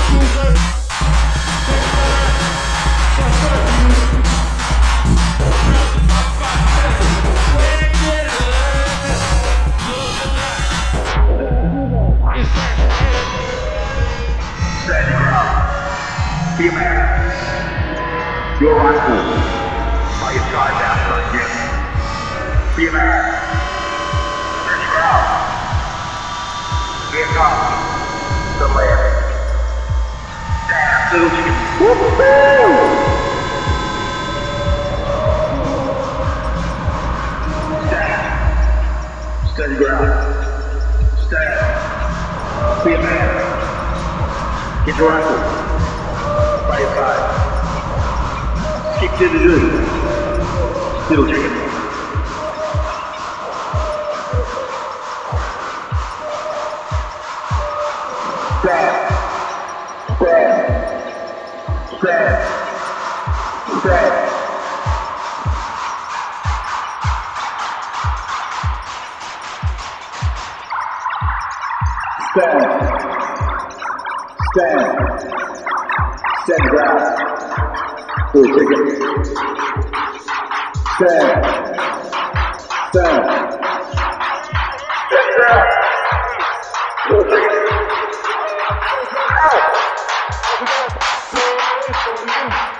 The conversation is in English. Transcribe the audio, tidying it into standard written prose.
Be a man. Your rifle by your side after again. Be a man. Turn your ground. Here comes the land. Damn, little chicken. Woo-hoo! Stand. Stand your ground. Stand. Be a man. Get your rifle. By your side. Kick to the good. Little chicken. Stand. Stand. Stand. Stand. Stand. Stand. Stand ground. Little chicken. Stand. Stand. Stand ground. Little chicken. Ow!